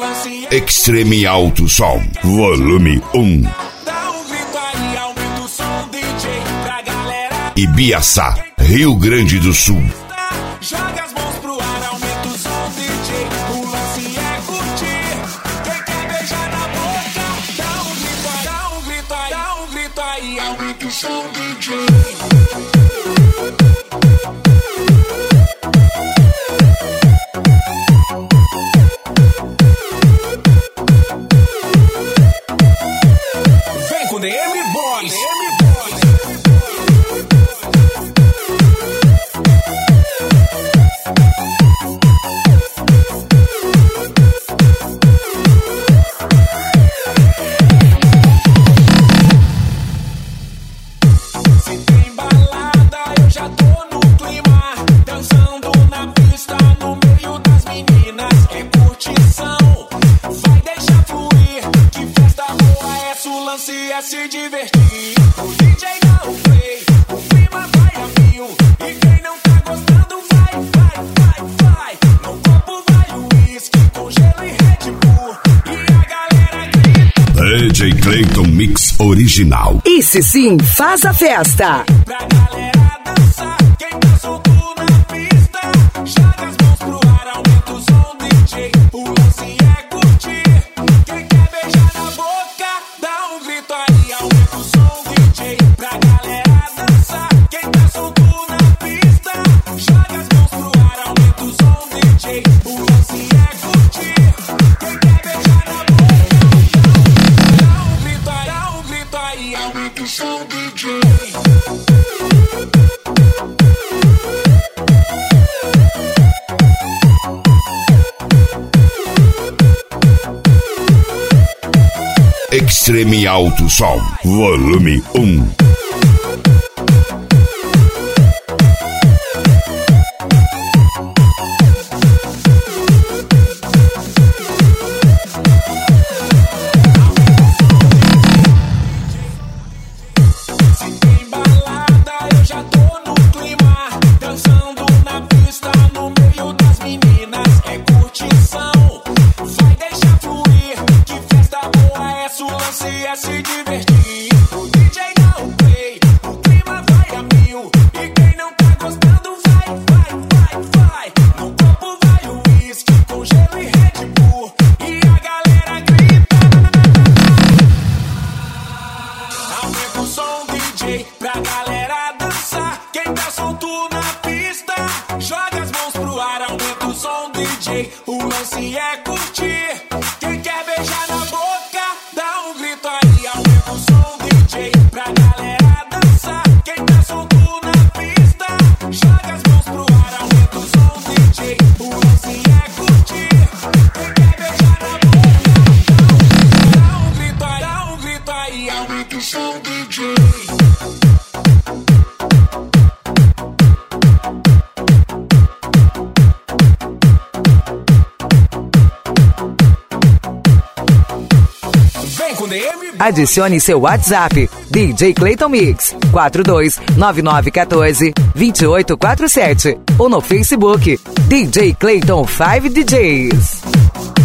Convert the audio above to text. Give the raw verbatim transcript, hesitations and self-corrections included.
Extreme Alto Som, volume um. Dá um grito aí, aumenta o som, D J, pra galera. Ibiaçá, Rio Grande do Sul. Joga as mãos pro ar, aumenta o som, D J. O lance é curtir. Quem quer beijar na boca, dá um grito aí, dá um grito aí, dá um grito aí, aumenta o som, D J. D M Boys, D M Boys. Se tem balada, eu já tô no clima, dançando na pista, no meio das meninas. É curtição, vai deixar fluir, que festa boa é essa, o lance é se divertir. O D J dá o play, o clima vai a mil, e quem não tá gostando vai, vai, vai, vai. No copo vai o whisky com gelo e Red Bull, e a galera grita. D J Clayton Mix Original. Esse sim faz a festa. Pra galera dançar, quem tá solto na pista, joga as mãos pro ar, aumenta o som, D J. O lance é curtir, quem quer beijar na boca, dá um grito aí, aumenta o som, D J. Pra galera dançar, quem tá solto na pista, joga as mãos pro ar, aumenta o som, D J. O lance é curtir, quem quer beijar na boca, dá um grito aí, dá um grito aí, aumenta o som, D J. Extreme Alto Som, volume um. Se tem balada, eu já tô no clima, dançando na pista, no meio das meninas. É curtição, vai deixar fluir, que festa boa é essa, o lance é se divertir. O D J dá o play, o clima vai a mil, e quem não tá gostando vai, vai, vai, vai. No copo vai o whisky com gelo e Red Bull, e a galera grita. Aumenta o som, D J, pra galera dançar. Quem tá solto na pista, joga as mãos pro ar, aumenta o som, D J. O lance é curtir, quem quer beijar na boca, dá um grito aí, aumenta o som, D J. Pra galera dançar, quem tá solto na pista, joga as mãos pro ar, aumenta o som, D J. O lance é curtir, quem quer beijar na boca, dá um grito aí, dá um grito aí, aumenta o som, D J. Vem com D M. Adicione seu WhatsApp D J Clayton Mix quatro dois nove nove um quatro dois oito quatro sete ou no Facebook D J Clayton cinco D Js.